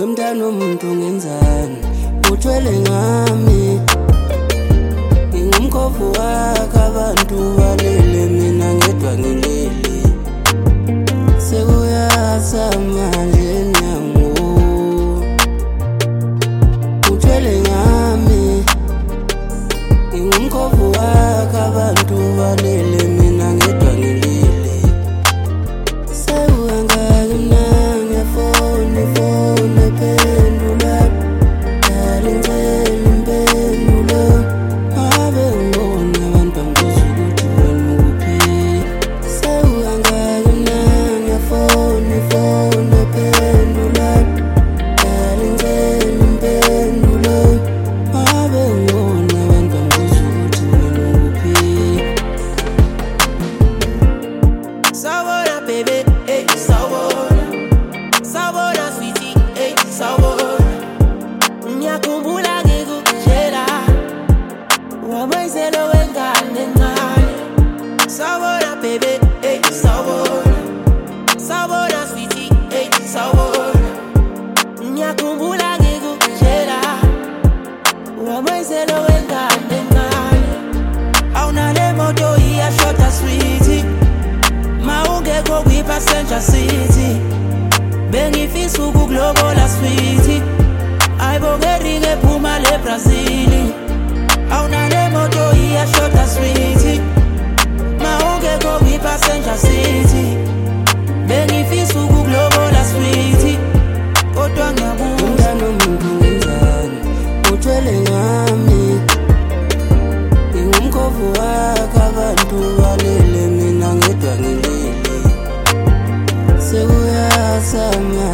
Wemntana umuntu ngenzani uthwele ngami ngingumkhovu wakho abantu balele mina ngedwa ngilele sekuyasa manje nyango uthwele ngami ngingumkhovu wakho abantu balele mina ngedwa ngilele sekuyangaka mnanga phone pendula darling pendula abe ngona abantu ngizwe ukuthi wena ukuphi sekuyangaka mnanga phone pendula darling pendula abe ngona abantu ngizwe ukuthi wena ukuphi Sabona baby hey Sabona sweetie hey Sabona Ngiyakumbula ngikutshela wamayizelo wengane encane Sabona baby hey Sabona sweetie hey Sabona Ngiyakumbula ngikutshela wamayizelo wengane encane Awunale moto iyashota sweetie Mawungekho kwi-passenger seat Bengifisa ukuklobola sweetie Ayibongeringe ephuma le-Brazil Awunale moto iyashota sweetie Mawungekho kwi-passenger seat Bengifisa ukuklobola sweetie Kodwa ngiyabuza Wemntana umuntu ngenzani uthwele ngami ngingumkhovu wakho abantu balele mina ngedwa ngilele sekuyasa